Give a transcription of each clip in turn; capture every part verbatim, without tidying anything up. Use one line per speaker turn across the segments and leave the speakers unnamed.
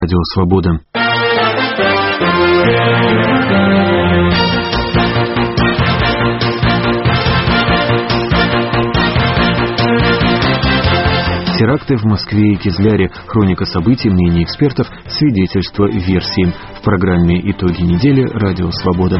Радио Свобода. Теракты в Москве и Кизляре. Хроника событий, мнения экспертов, свидетельства, версии. В программе «Итоги недели» Радио Свобода.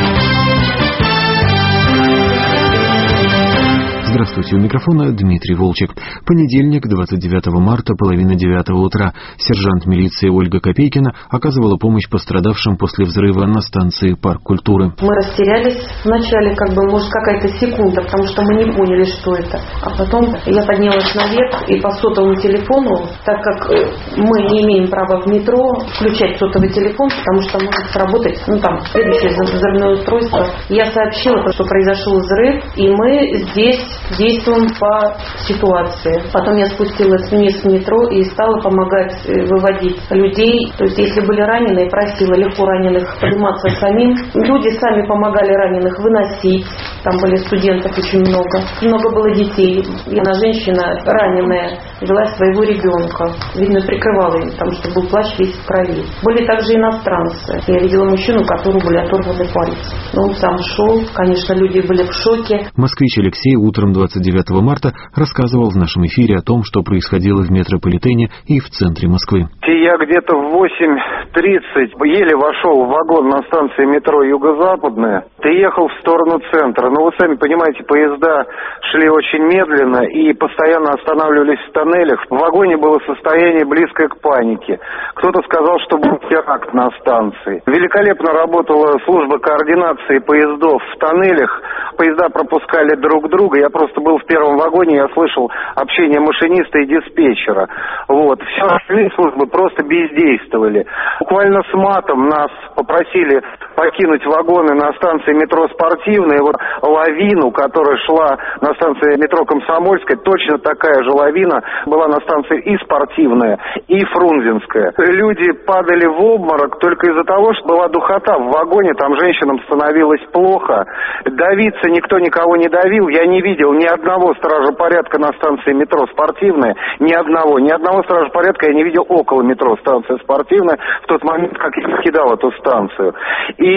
Здравствуйте, у микрофона Дмитрий Волчек. Понедельник, двадцать девятого марта, половина девятого утра. Сержант милиции Ольга Копейкина оказывала помощь пострадавшим после взрыва на станции Парк культуры.
Мы растерялись вначале, как бы, может, какая-то секунда, потому что мы не поняли, что это. А потом я поднялась наверх и по сотовому телефону, так как мы не имеем права в метро включать сотовый телефон, потому что может сработать, ну там, следующее взрывное устройство. Я сообщила, что произошел взрыв, и мы здесь действуем по ситуации. Потом я спустилась вниз в метро и стала помогать выводить людей. То есть, если были раненые, просила легко раненых подниматься самим. Люди сами помогали раненых выносить. Там были студентов очень много. Много было детей. И одна женщина раненая вела своего ребенка. Видно, прикрывала им, потому что был плащ весь в крови. Были также иностранцы. Я видела мужчину, у которого были оторваны пальцы. Но он сам шел. Конечно, люди были в шоке.
Москвич Алексей утром двадцать девятого марта рассказывал в нашем эфире о том, что происходило в метрополитене и в центре Москвы.
Я где-то в восемь тридцать еле вошел в вагон на станции метро Юго-Западная. Ты ехал в сторону центра. Но вы сами понимаете, поезда шли очень медленно и постоянно останавливались в тоннелях. В вагоне было состояние близкое к панике. Кто-то сказал, что был теракт на станции. Великолепно работала служба координации поездов в тоннелях. Поезда пропускали друг друга. Я просто был в первом вагоне, я слышал общение машиниста и диспетчера. Вот. Все остальные службы просто бездействовали. Буквально с матом нас попросили покинуть вагоны на станции метро Спортивная. Вот лавину, которая шла на станции метро Комсомольская, точно такая же лавина была на станции и Спортивная, и Фрунзенская. Люди падали в обморок только из-за того, что была духота в вагоне, там женщинам становилось плохо. Давиться никто никого не давил. Я не видел ни одного стража порядка на станции метро Спортивная, ни одного, ни одного стража порядка я не видел около метро станции Спортивная в тот момент, как я покидал эту станцию. И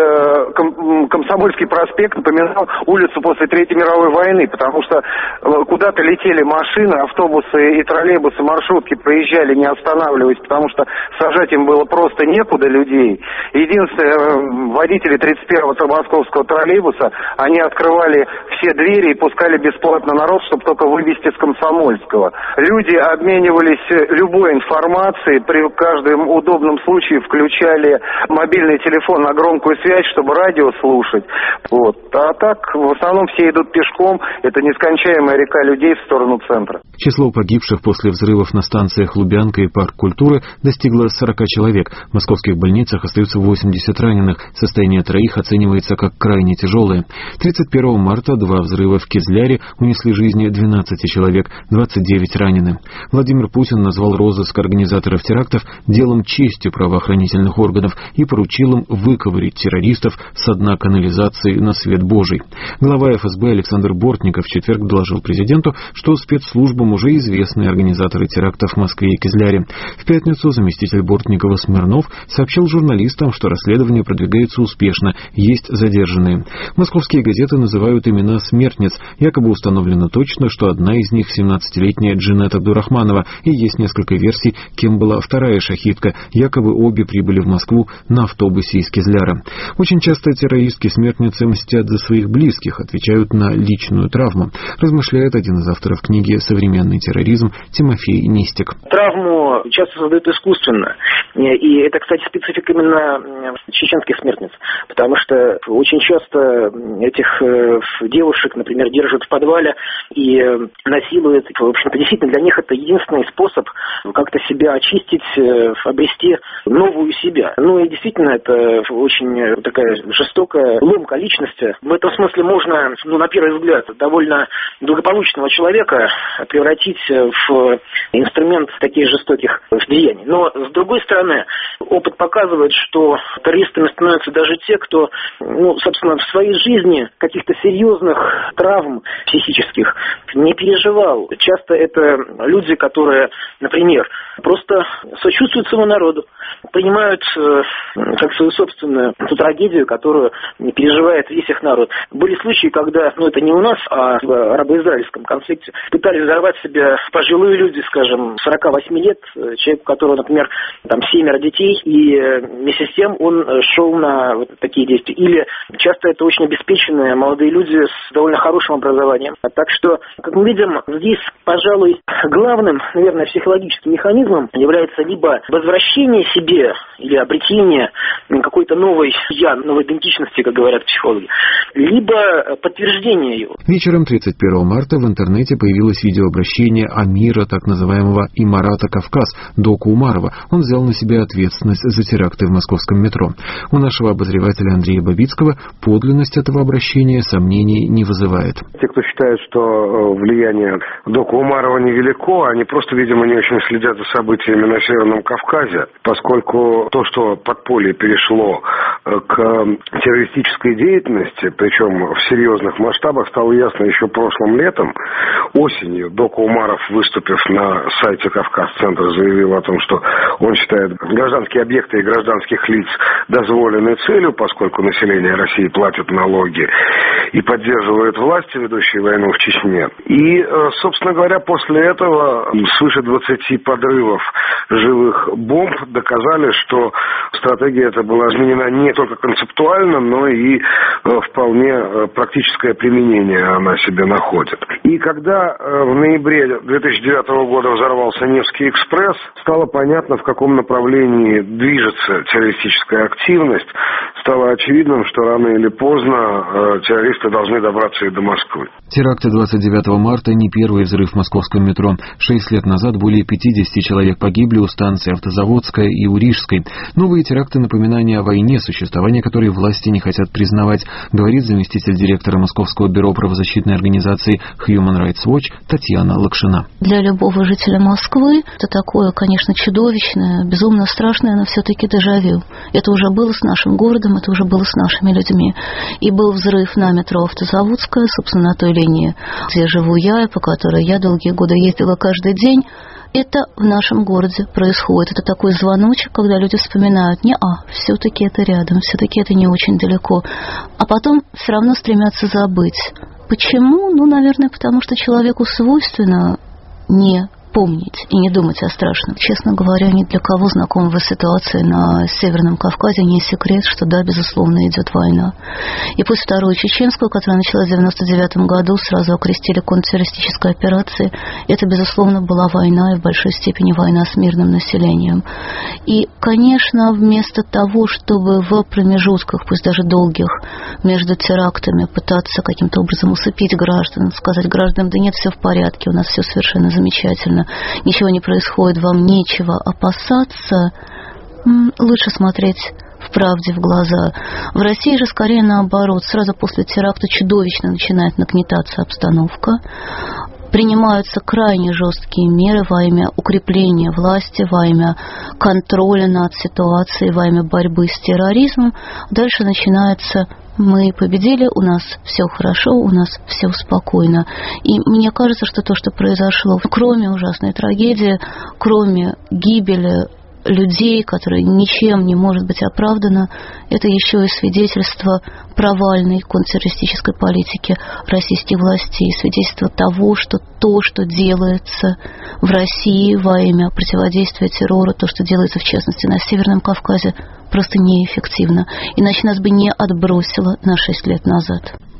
э, ком, Комсомольский проспект напоминал улицу после Третьей мировой войны, потому что э, куда-то летели машины, автобусы и троллейбусы, маршрутки проезжали, не останавливаясь, потому что сажать им было просто некуда людей. Единственное, э, водители тридцать первого московского троллейбуса, они открывали все двери и пускали бесплатно народ, чтобы только вывести с Комсомольского. Люди обменивались любой информацией, при каждом удобном случае включали мобильный телефон на громкую связь, чтобы радио слушать. Вот. А так, в основном все идут пешком, это нескончаемая река людей в сторону центра.
Число погибших после взрывов на станциях Лубянка и Парк культуры достигло сорока человек. В московских больницах остаются восемьдесят раненых. Состояние троих оценивается как крайне тяжелое. тридцать первого марта два взрыва в Кизляре унесли жизни двенадцати человек, двадцать девять ранены. Владимир Путин назвал розыск организаторов терактов делом чести правоохранительных органов и поручил им выковырить террористов с дна канализации на свет Божий. Глава эф эс бэ Александр Бортников в четверг доложил президенту, что спецслужбам уже известны организаторы терактов в Москве и Кизляре. В пятницу заместитель Бортникова Смирнов сообщил журналистам, что расследование продвигается успешно, есть задержанные. Московские газеты называют имена смертниц. Якобы установлено точно, что одна из них семнадцатилетняя Джинет Абдурахманова, и есть несколько версий, кем была вторая шахидка. Якобы обе прибыли в Москву на автобусе из Кизляра. Очень часто террористки-смертницы мстят за своих близких, отвечают на личную травму, размышляет один из авторов книги «Современный терроризм» Тимофей Нистик.
Травму часто создают искусственно. И это, кстати, специфика именно чеченских смертниц. Потому что очень часто этих девушек, например, держат в подвале и насилуют. В общем-то, действительно, для них это единственный способ как-то себя очистить, обрести новую себя. Ну и действительно, это очень такая жестокая ломка личности. В этом смысле можно, ну, на первый взгляд, довольно благополучного человека превратить в инструмент таких жестоких деяний. Но, с другой стороны, опыт показывает, что террористами становятся даже те, кто, ну, собственно, в своей жизни каких-то серьезных травм психических не переживал. Часто это люди, которые, например, просто сочувствуют своему народу, понимают э, как свою собственную ту трагедию, которую переживает весь их народ. Были случаи, когда, ну это не у нас, а в арабо-израильском конфликте, пытались взорвать себя пожилые люди, скажем, сорока восьми лет, человек, у которого, например, там семеро детей, и вместе с тем он шел на вот такие действия. Или часто это очень обеспеченные молодые люди с довольно хорошим образованием. Так что, как мы видим, здесь, пожалуй, главным, наверное, психологическим механизмом является либо возвращение себе или обретение какой-то новой я, новой идентичности, как говорят психологи, либо подтверждение ее.
Вечером тридцать первого марта в интернете появилось видеообращение Амира, так называемого Имарата Кавказ, Доку Умарова. Он взял на себя ответственность за теракты в московском метро. У нашего обозревателя Андрея Бабицкого подлинность этого обращения сомнений не вызывает.
Те, кто считает, что влияние Доку Умарова невелико, они просто, видимо, не очень следят за событиями на Северном Кавказе, поскольку то, что подполье перешло к террористической деятельности, причем в серьезных масштабах, стало ясно еще прошлым летом. Осенью Доку Умаров, выступив на сайте Кавказ-центра, заявил о том, что он считает гражданские объекты и гражданских лиц дозволенной целью, поскольку население России платит налоги и поддерживает власти, ведущие войну в Чечне. И, собственно говоря, после этого свыше двадцати подрывов живых бомб доказали, что стратегия эта была изменена не только концептуально, но и вполне практическое применение она себе находит. И когда в ноябре две тысячи девятого года взорвался Невский экспресс, стало понятно, в каком направлении движется террористическая активность. Стало очевидным, что рано или поздно террористы должны добраться и до Москвы.
Теракты двадцать девятого марта не первый взрыв в московском метро. Шесть лет назад более пятидесяти человек погибли у станций Автозаводская и у Рижской. Новые теракты — напоминание о войне, существование которой власти не хотят признавать, говорит заместитель директора Московского бюро правозащитной организации Human Rights Watch Татьяна Лакшина.
Для любого жителя Москвы это такое, конечно, чудовищное, безумно страшное, но все-таки дежавю. Это уже было с нашим городом, это уже было с нашими людьми. И был взрыв на метро Автозаводская, собственно, на той линии, где живу я, и по которой я долгие годы ездила каждый день. Это в нашем городе происходит. Это такой звоночек, когда люди вспоминают: не, а, все-таки это рядом, все-таки это не очень далеко. А потом все равно стремятся забыть. Почему? Ну, наверное, потому что человеку свойственно не помнить и не думать о страшном. Честно говоря, ни для кого знакомого ситуации на Северном Кавказе не секрет, что да, безусловно, идет война. И после Второй Чеченскую, которая началась в девяносто девятом году, сразу окрестили контртеррористической операцией. Это, безусловно, была война, и в большой степени война с мирным населением. И, конечно, вместо того, чтобы в промежутках, пусть даже долгих, между терактами пытаться каким-то образом усыпить граждан, сказать гражданам: да нет, все в порядке, у нас все совершенно замечательно, ничего не происходит, вам нечего опасаться, лучше смотреть в правде в глаза. В России же скорее наоборот. Сразу после теракта чудовищно начинает нагнетаться обстановка. Принимаются крайне жесткие меры во имя укрепления власти, во имя контроля над ситуацией, во имя борьбы с терроризмом. Дальше начинается: мы победили, у нас все хорошо, у нас все спокойно. И мне кажется, что то, что произошло, кроме ужасной трагедии, кроме гибели людей, которые ничем не может быть оправдано, это еще и свидетельство провальной контртеррористической политики российских властей, свидетельство того, что то, что делается в России во имя противодействия террора, то, что делается в частности на Северном Кавказе, просто неэффективно. Иначе нас бы не отбросило на шесть лет назад.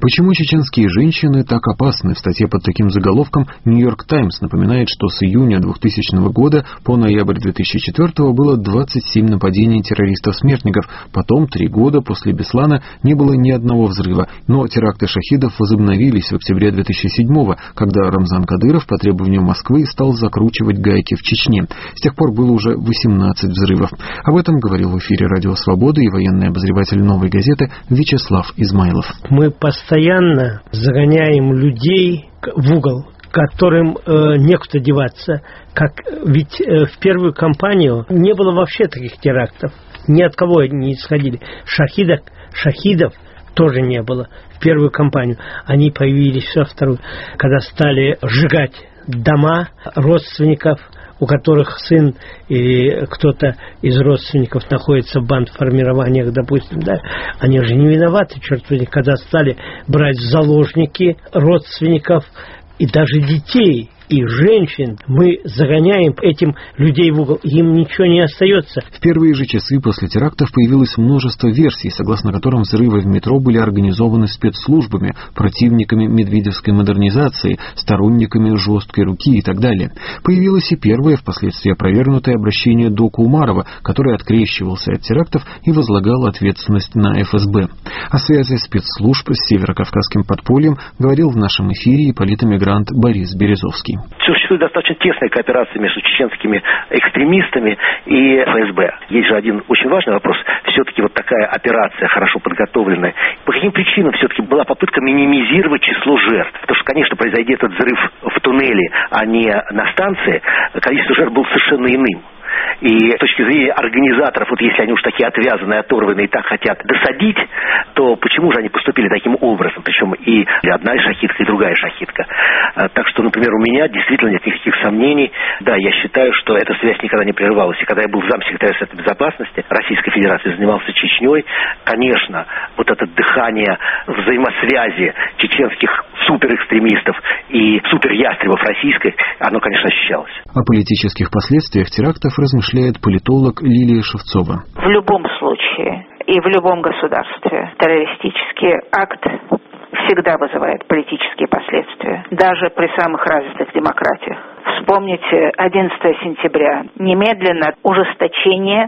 Почему чеченские женщины так опасны? В статье под таким заголовком «Нью-Йорк Таймс» напоминает, что с июня двухтысячного года по ноябрь две тысячи четвёртого было двадцать семь нападений террористов-смертников. Потом, три года после Беслана, не было ни одного взрыва. Но теракты шахидов возобновились в октябре две тысячи седьмого, когда Рамзан Кадыров по требованию Москвы стал закручивать гайки в Чечне. С тех пор было уже восемнадцать взрывов. Об этом говорил в эфире «Радио Свобода» и военный обозреватель «Новой газеты» Вячеслав Измайлов.
Мы постоянно загоняем людей в угол, которым э, некуда деваться. Как, ведь э, в первую кампанию не было вообще таких терактов. Ни от кого не исходили. Шахидов, шахидов тоже не было в первую кампанию. Они появились во вторую, когда стали сжигать дома родственников, у которых сын или кто-то из родственников находится в бандформированиях, допустим, да, они же не виноваты, черт возьми, когда стали брать в заложники родственников и даже детей и женщин, мы загоняем этим людей в угол, им ничего не остается.
В первые же часы после терактов появилось множество версий, согласно которым взрывы в метро были организованы спецслужбами, противниками медведевской модернизации, сторонниками жесткой руки и так далее. Появилось и первое, впоследствии опровергнутое обращение дока Умарова, который открещивался от терактов и возлагал ответственность на эф эс бэ. О связи спецслужб с северокавказским подпольем говорил в нашем эфире и политэмигрант Борис Березовский.
Существует достаточно тесная кооперация между чеченскими экстремистами и эф эс бэ. Есть же один очень важный вопрос. Все-таки вот такая операция, хорошо подготовленная, по каким причинам все-таки была попытка минимизировать число жертв? Потому что, конечно, произойдя этот взрыв в туннеле, а не на станции, количество жертв было совершенно иным. И с точки зрения организаторов, вот если они уж такие отвязанные, оторванные и так хотят досадить, то почему же они поступили таким образом? Причем и одна шахидка, и другая шахидка. Так что, например, у меня действительно нет никаких сомнений. Да, я считаю, что эта связь никогда не прерывалась. И когда я был замсекретаря Совета Безопасности Российской Федерации, занимался Чечней, конечно, вот это дыхание взаимосвязи чеченских суперэкстремистов и суперястребов российской, оно, конечно, ощущалось.
О политических последствиях терактов размышляет политолог Лилия Шевцова.
В любом случае и в любом государстве террористический акт всегда вызывает политические последствия, даже при самых развитых демократиях. Вспомните одиннадцатого сентября. Немедленно ужесточение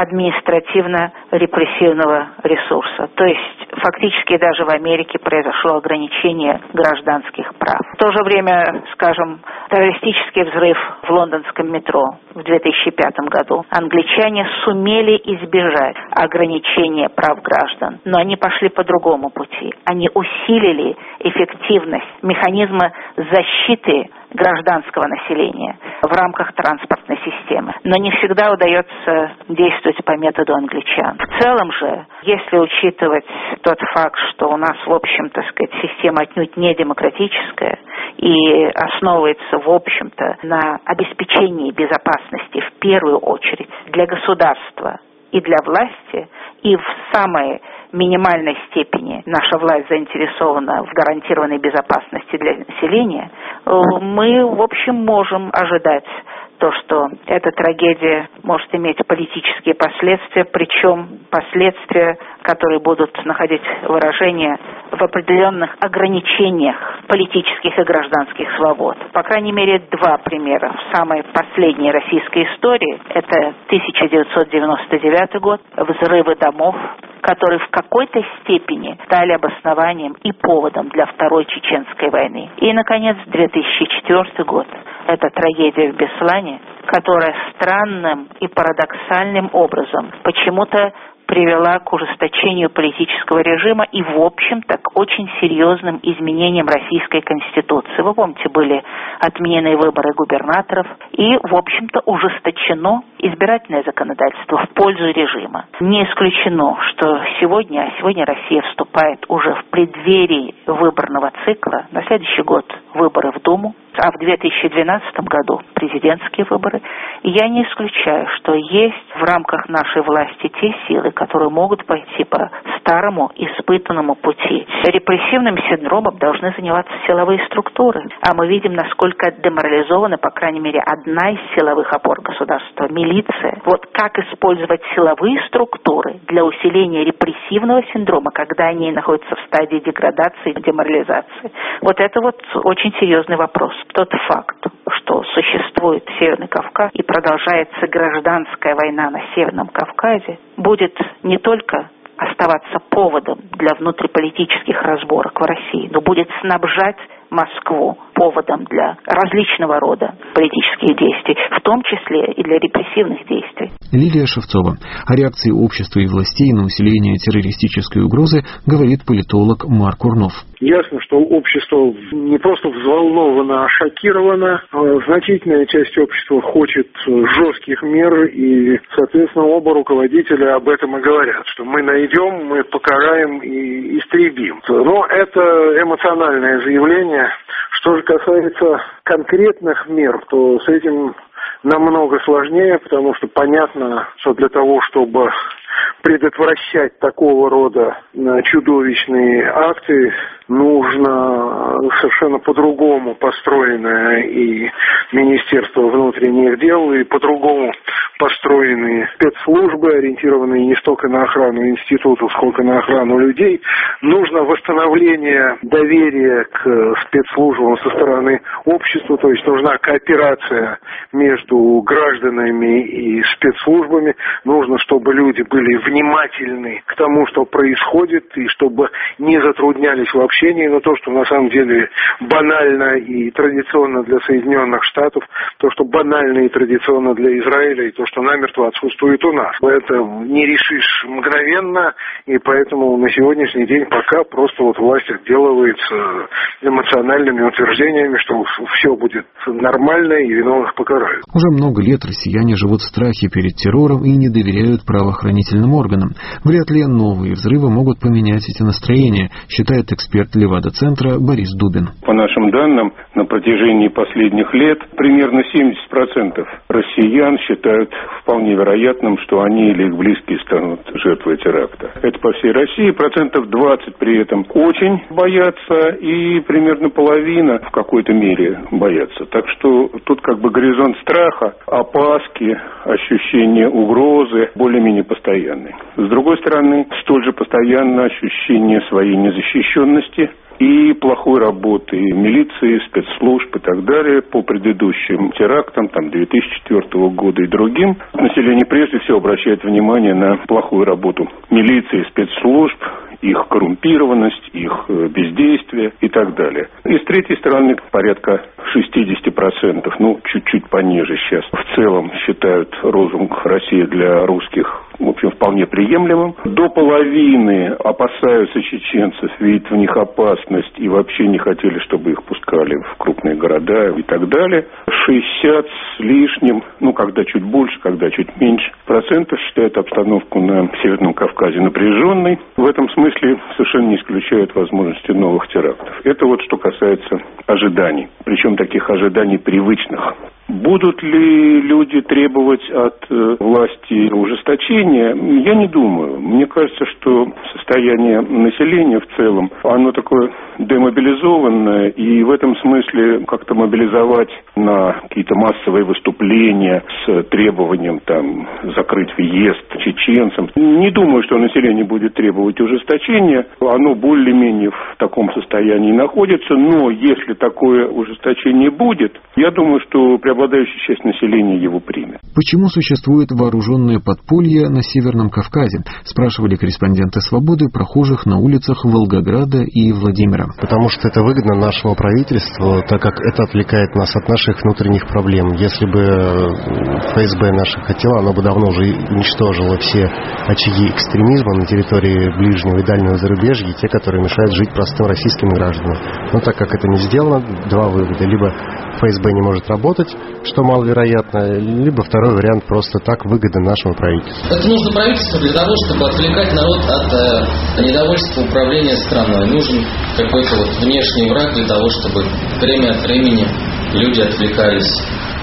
административно-репрессивного ресурса. То есть фактически даже в Америке произошло ограничение гражданских прав. В то же время, скажем, террористический взрыв в лондонском метро в две тысячи пятом году. Англичане сумели избежать ограничения прав граждан, но они пошли по другому пути. Они усилили эффективность механизма защиты гражданского населения в рамках транспортной системы. Но не всегда удается действовать по методу англичан. В целом же, если учитывать тот факт, что у нас, в общем-то, сказать, система отнюдь не демократическая и основывается, в общем-то, на обеспечении безопасности в первую очередь для государства и для власти, и в самой минимальной степени наша власть заинтересована в гарантированной безопасности для населения, мы, в общем, можем ожидать то, что эта трагедия может иметь политические последствия, причем последствия, которые будут находить выражение в определенных ограничениях политических и гражданских свобод. По крайней мере, два примера в самой последней российской истории. Это тысяча девятьсот девяносто девятый год, взрывы домов, которые в какой-то степени стали обоснованием и поводом для Второй Чеченской войны. И, наконец, две тысячи четвёртый год. Это трагедия в Беслане, которая странным и парадоксальным образом почему-то привела к ужесточению политического режима и, в общем-то, к очень серьезным изменениям Российской Конституции. Вы помните, были отменены выборы губернаторов и, в общем-то, ужесточено избирательное законодательство в пользу режима. Не исключено, что сегодня, а сегодня Россия вступает уже в преддверии выборного цикла, на следующий год выборы в Думу, а в две тысячи двенадцатом году президентские выборы. И я не исключаю, что есть в рамках нашей власти те силы, которые могут пойти по старому испытанному пути. Репрессивным синдромом должны заниматься силовые структуры. А мы видим, насколько деморализована, по крайней мере, одна из силовых опор государства – милиция. Вот как использовать силовые структуры для усиления репрессивного синдрома, когда они находятся в стадии деградации и деморализации. Вот это вот очень серьезный вопрос. Тот факт, что существует Северный Кавказ и продолжается гражданская война на Северном Кавказе, будет не только оставаться поводом для внутриполитических разборок в России, но будет снабжать Москву поводом для различного рода политических действий, в том числе и для репрессивных действий.
Лилия Шевцова. О реакции общества и властей на усиление террористической угрозы говорит политолог Марк Урнов.
Ясно, что общество не просто взволновано, а шокировано. Значительная часть общества хочет жестких мер, и, соответственно, оба руководителя об этом и говорят, что мы найдем, мы покараем и истребим. Но это эмоциональное заявление. Что же касается конкретных мер, то с этим намного сложнее, потому что понятно, что для того, чтобы предотвращать такого рода чудовищные акты, нужно совершенно по-другому построенное и Министерство внутренних дел, и по-другому построенные спецслужбы, ориентированные не столько на охрану институтов, сколько на охрану людей. Нужно восстановление доверия к спецслужбам со стороны общества, то есть нужна кооперация между гражданами и спецслужбами. Нужно, чтобы люди были внимательны к тому, что происходит, и чтобы не затруднялись в общении. Но то, что на самом деле банально и традиционно для Соединенных Штатов, то, что банально и традиционно для Израиля, и то, что намертво отсутствует у нас. Это не решишь мгновенно, и поэтому на сегодняшний день пока просто вот власть отделывается эмоциональными утверждениями, что все будет нормально и виновных покарают.
Уже много лет россияне живут в страхе перед террором и не доверяют правоохранительным органам. Вряд ли новые взрывы могут поменять эти настроения, считает эксперт Левада-центра Борис Дубин.
По нашим данным, на протяжении последних лет примерно семьдесят процентов россиян считают вполне вероятным, что они или их близкие станут жертвой теракта. Это по всей России. Процентов двадцать при этом очень боятся, и примерно половина в какой-то мере боятся. Так что тут как бы горизонт страха, опаски, ощущение угрозы более-менее постоянный. С другой стороны, столь же постоянно ощущение своей незащищенности и плохой работы милиции, спецслужб и так далее по предыдущим терактам, там, две тысячи четвёртого года и другим. Население прежде всего обращает внимание на плохую работу милиции, спецслужб, их коррумпированность, их бездействие и так далее. И с третьей стороны, порядка шестьдесят процентов, ну, чуть-чуть пониже сейчас, в целом считают лозунг «Россия для русских», в общем, вполне приемлемым. До половины опасаются чеченцев, видят в них опасность и вообще не хотели, чтобы их пускали в крупные города и так далее. шестьдесят с лишним, ну, когда чуть больше, когда чуть меньше, процентов считают обстановку на Северном Кавказе напряженной. В этом смысле совершенно не исключают возможности новых терактов. Это вот что касается ожиданий, причем таких ожиданий привычных. Будут ли люди требовать от э, власти ужесточения? Я не думаю. Мне кажется, что состояние населения в целом, оно такое демобилизованное, и в этом смысле как-то мобилизовать на какие-то массовые выступления с требованием там закрыть въезд чеченцам. Не думаю, что население будет требовать ужесточения. Оно более-менее в таком состоянии находится, но если такое ужесточение будет, я думаю, что преобладающая часть населения его примет.
Почему существует вооруженное подполье на Северном Кавказе? Спрашивали корреспонденты «Свободы» прохожих на улицах Волгограда и Владимира.
Потому что это выгодно нашему правительству, так как это отвлекает нас от наших внутренних проблем. Если бы ФСБ наше хотело, оно бы давно уже уничтожило все очаги экстремизма на территории ближнего и дальнего зарубежья, те, которые мешают жить простым российским гражданам. Но так как это не сделано, два вывода. Либо ФСБ не может работать, что маловероятно, либо второй вариант просто так выгода нашему правительству.
Это нужно правительству для того, чтобы отвлекать народ от э, недовольства управления страной. Нужен какой-то вот внешний враг для того, чтобы время от времени люди отвлекались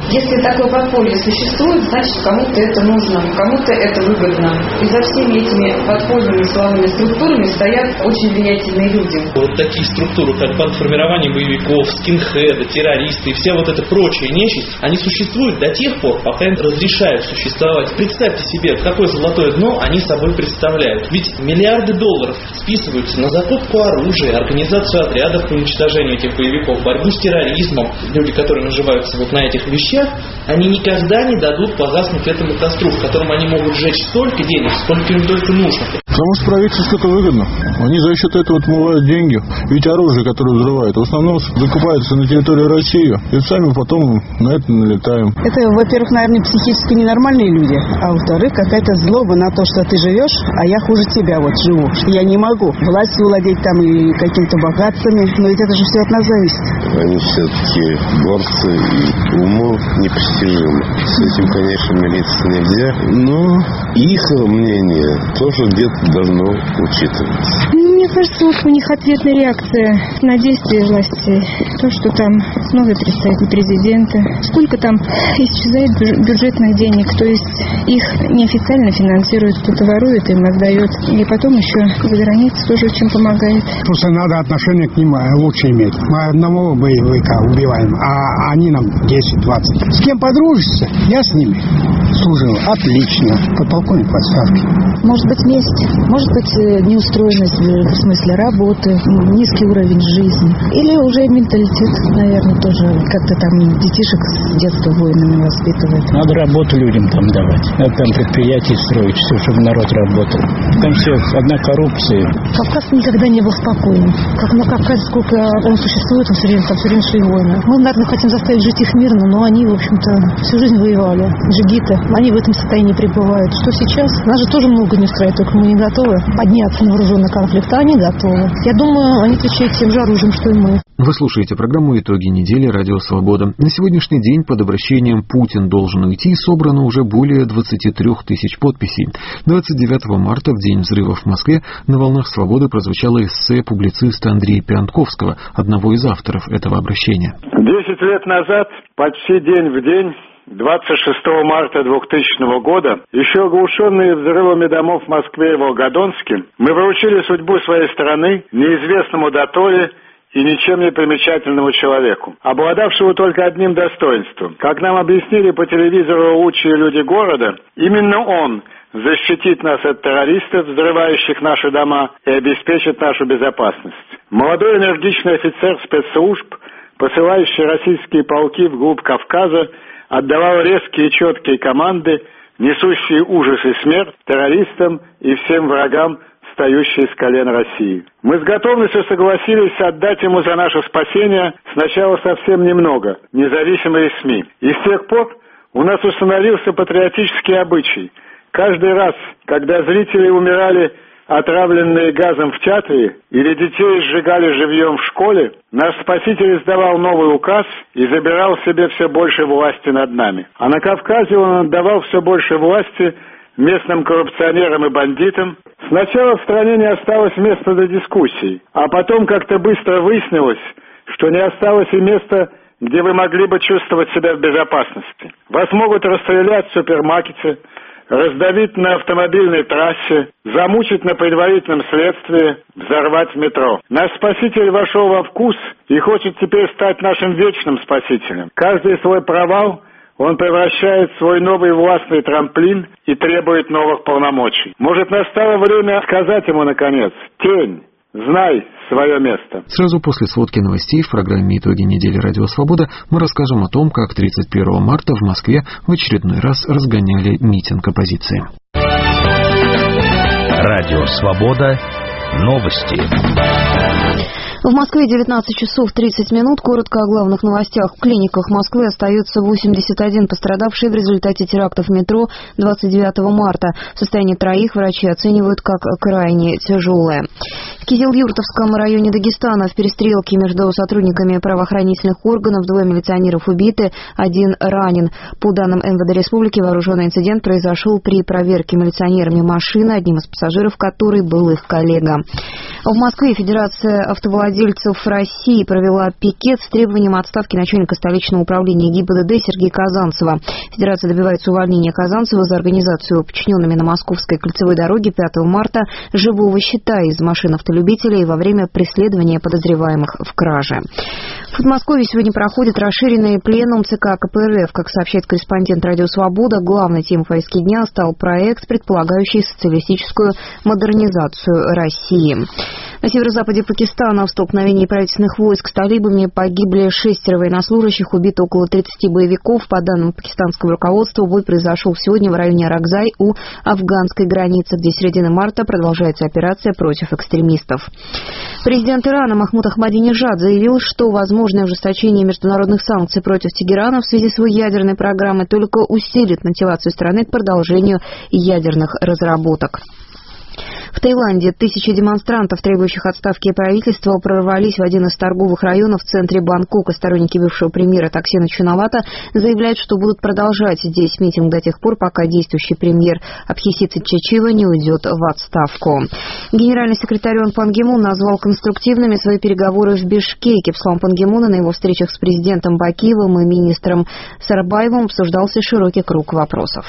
Если такое подполье существует, значит, кому-то это нужно, кому-то это выгодно. И за всеми этими подпольными силовыми структурами стоят очень влиятельные люди.
Вот такие структуры, как бандформирование боевиков, скинхеды, террористы и вся вот эта прочая нечисть, они существуют до тех пор, пока им разрешают существовать. Представьте себе, какое золотое дно они собой представляют. Ведь миллиарды долларов списываются на закупку оружия, организацию отрядов по уничтожению этих боевиков, борьбу с терроризмом. Люди, которые наживаются вот на этих вещах, они никогда не дадут погаснуть этому костру, в котором они могут сжечь столько денег, сколько им только нужно.
Потому что правительству это выгодно. Они за счет этого отмывают деньги. Ведь оружие, которое взрывают, в основном закупается на территории России. И сами потом на это налетаем.
Это, во-первых, наверное, психически ненормальные люди. А во-вторых, какая-то злоба на то, что ты живешь, а я хуже тебя вот живу. Я не могу властью владеть там и какими-то богатствами. Но ведь это же все от нас зависит.
Они все-таки горцы и уму непостижимы. С этим, конечно, мириться нельзя. Но их мнение тоже где-то должно учитываться.
Ну, мне кажется, вот у них ответная реакция на действия власти. То, что там новые представители президента. Сколько там исчезает бюджетных денег. То есть их неофициально финансируют, кто-то ворует, им отдает. И потом еще за границей тоже очень помогает.
Просто надо отношение к ним лучше иметь. Мы одного боевика убиваем, а они нам десять-двадцать. С кем подружишься? Я с ними служил. Отлично. Подполковник в отставке.
Может быть, месть. Может быть, неустроенность в смысле работы, низкий уровень жизни. Или уже менталитет, наверное, тоже как-то там детишек с детства воинами воспитывает.
Надо работу людям там давать. Надо там предприятия строить, все, чтобы народ работал. Там все, одна коррупция.
Кавказ никогда не был спокойным. Как на Кавказе, сколько он существует, он все время, там все время шли войны. Мы, наверное, хотим заставить жить их мирно, но они, в общем-то, всю жизнь воевали. Джигиты, они в этом состоянии пребывают. Что сейчас? Нас же тоже много не устраивает, только мы не готовы подняться на вооруженный конфликт, а они готовы. Я думаю, они отвечают тем же оружием, что и мы.
Вы слушаете программу «Итоги недели. Радио Свобода». На сегодняшний день под обращением «Путин должен уйти» собрано уже более двадцати трёх тысяч подписей. двадцать девятого марта, в день взрывов в Москве, на «Волнах Свободы» прозвучало эссе публициста Андрея Пиантковского, одного из авторов этого обращения.
Десять лет назад, почти день в день, двадцать шестого марта двухтысячного года, еще оглушенные взрывами домов в Москве и Волгодонске, мы вручили судьбу своей страны неизвестному доторе и ничем не примечательному человеку, обладавшему только одним достоинством. Как нам объяснили по телевизору лучшие люди города, именно он защитит нас от террористов, взрывающих наши дома, и обеспечит нашу безопасность. Молодой энергичный офицер спецслужб, посылающий российские полки вглубь Кавказа, отдавал резкие и четкие команды, несущие ужас и смерть террористам и всем врагам, встающие с колен России. Мы с готовностью согласились отдать ему за наше спасение сначала совсем немного, независимые СМИ. И с тех пор у нас установился патриотический обычай. Каждый раз, когда зрители умирали, отравленные газом в театре, или детей сжигали живьем в школе, наш спаситель издавал новый указ и забирал себе все больше власти над нами. А на Кавказе он отдавал все больше власти местным коррупционерам и бандитам. Сначала в стране не осталось места для дискуссий, а потом как-то быстро выяснилось, что не осталось и места, где вы могли бы чувствовать себя в безопасности. Вас могут расстрелять в супермаркете, раздавить на автомобильной трассе, замучить на предварительном следствии, взорвать в метро. Наш спаситель вошел во вкус и хочет теперь стать нашим вечным спасителем. Каждый свой провал он превращает в свой новый властный трамплин и требует новых полномочий. Может, настало время сказать ему, наконец: «Тень, знай свое место».
Сразу после сводки новостей в программе «Итоги недели. Радио Свобода» мы расскажем о том, как тридцать первого марта в Москве в очередной раз разгоняли митинг оппозиции.
Радио Свобода. Новости.
В Москве девятнадцать часов тридцать минут. Коротко о главных новостях. В клиниках Москвы остается восемьдесят один пострадавший в результате терактов в метро двадцать девятого марта. Состояние троих врачи оценивают как крайне тяжелое. В Кизилюртовском районе Дагестана в перестрелке между сотрудниками правоохранительных органов двое милиционеров убиты, один ранен. По данным эм вэ дэ республики, вооруженный инцидент произошел при проверке милиционерами машины, одним из пассажиров которой был их коллега. В Москве Федерация автовладельцев России провела пикет с требованием отставки начальника столичного управления ГИБДД Сергея Казанцева. Федерация добивается увольнения Казанцева за организацию подчиненными на Московской кольцевой дороге пятого марта живого щита из машин автолюбителей во время преследования подозреваемых в краже. В Подмосковье сегодня проходит расширенный пленум ЦК КПРФ. Как сообщает корреспондент «Радио Свобода», главной темой повестки дня стал проект, предполагающий социалистическую модернизацию России. На северо-западе Пакистана в столкновении правительственных войск с талибами погибли шестеро военнослужащих, убито около тридцати боевиков. По данным пакистанского руководства, бой произошел сегодня в районе Аракзай у афганской границы, где с середины марта продолжается операция против экстремистов. Президент Ирана Махмуд Ахмадинежад заявил, что возможное ужесточение международных санкций против Тегерана в связи с его ядерной программой только усилит мотивацию страны к продолжению ядерных разработок. В Таиланде тысячи демонстрантов, требующих отставки правительства, прорвались в один из торговых районов в центре Бангкока. Сторонники бывшего премьера Таксина Чинавата заявляют, что будут продолжать здесь митинг до тех пор, пока действующий премьер Абхисит Чечила не уйдет в отставку. Генеральный секретарь ООН Пан Ги Мун назвал конструктивными свои переговоры в Бишкеке. По словам Пан Ги Муна, на его встречах с президентом Бакиевым и министром Сарбаевым обсуждался широкий круг вопросов.